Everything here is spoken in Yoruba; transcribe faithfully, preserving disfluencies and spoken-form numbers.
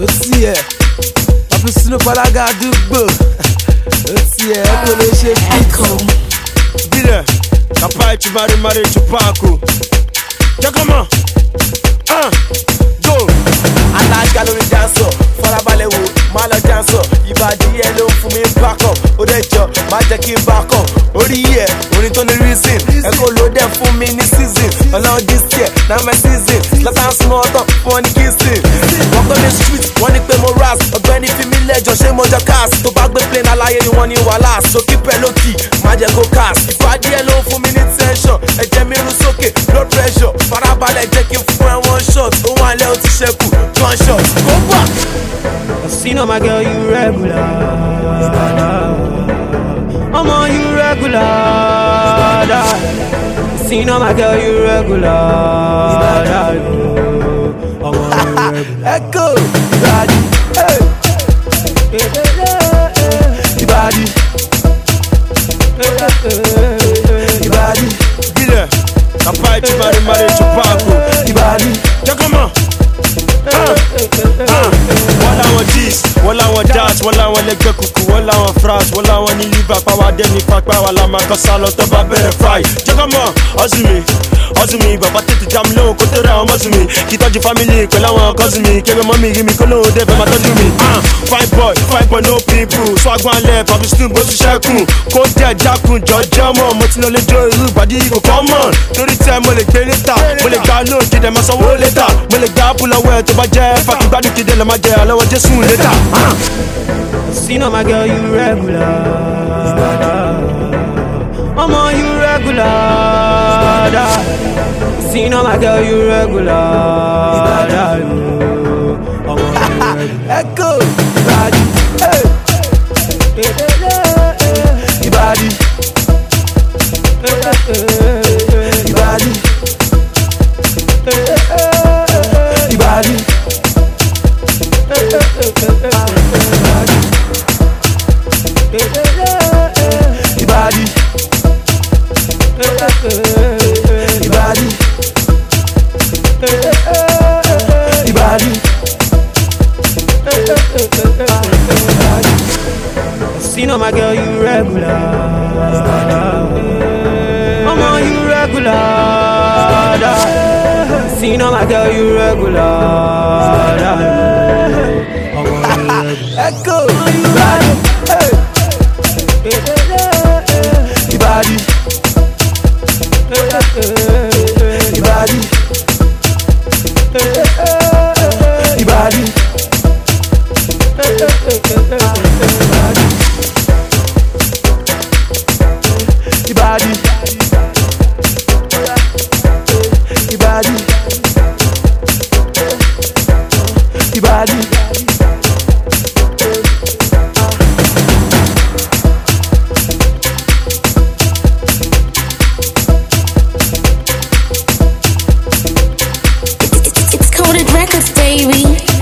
ó tiẹ̀ papi sunu palaga àdúgbò ó tiẹ̀ ẹ kò lè ṣe Echo. Bile, kapai chibari mari chupaku. Jakama, ah, go. alága lórí dáńsọ̀ fọlábalẹ̀ wò má lọ dáńsọ̀ ìbàdí ẹ ló ń fún mi bákọ̀ ó dẹ̀ jọ má jẹ́ kí n bákọ̀ orí ẹ̀ orin tó ní reason ẹ kò ló dẹ̀ fún mi ní season ọlọ́run this year na my season lọ́tà small talk fún ọ ní kissing wọ́n kọ́ ní street wọ́n ní pé mo ras ọ̀gbẹ́ni fi mí lẹ́jọ́ ṣé mo jọ cast tó bá gbé plane aláyé ni wọ́n ní wàhálà so keep ẹ lókì má jẹ́ kó cast ìbàdí ẹ ló ń fún mi ní tension ẹ̀jẹ̀ mi rú sókè blood pressure farabalẹ̀ jẹ́ kí n fún ẹ one shot ó wà lẹ́ ó ti ṣẹ́kù gunshot go back. I seen all my girl, you regular. I'm on you regular. I seen all my girl, you regular. I'm on you regular. Echo, Ibadi, hey, Ibadi, Ibadi, Bile, kapai chibari mari chupaku. Ibadi, Jakama, ah, ah. Wala wọn dis, wala wọn dat, wala wọn lẹgbẹ kuku, wala wọn fras, wala wọn ní liver power dẹni pápá, wala máa kọ sálọ tó bá bẹ̀rẹ̀ fry. Jakama, ọ̀sùn mi, ọ̀sùn mi, bàbá tètè já mi lóhùn kó tó ra àwọn mọ́sùn mi. Kí tọ́jú family pẹ̀lú àwọn cousin mi, kébé mọ́ mi rí mi kó lóhùn dé fẹ́ máa tọ́jú mi. Ah, fine boy, fine boy no people, swagwan lẹ̀ papi stool bó ti ṣẹ́kùn. Kó jẹ́ jákun jọjọ́ mọ̀, mo ti lọ lé jó irú ìbàdí kò kọ́ mọ̀. Torí tẹ mo lè gbé létà, mo lè gba lóhùn kí dẹ̀ máa sanwó létà. Mo lè gba ápù lọ́wọ́ ẹ̀ tó bá jẹ́ fàkì gbádùn kí dẹ̀ lọ́ máa jẹ àlọ́wọ́ Jésù létà. Ah. I seen all my girl, you regular. I'm on you regular. I seen all my girl, you regular. I'm on you regular. Echo, Ibadi, hey, Ibadi, Ibadi, Ibadi, Ibadi, Ibadi, Ibadi, Seen all my girl, you regular. I'm on you regular. Seen all my girl, you regular. I'm on you regular. Echo, Ibadi, hey, Ibadi, Ibadi, Ibadi, Ibadi, Ibadi, Ibadi, It's Coded Records, baby.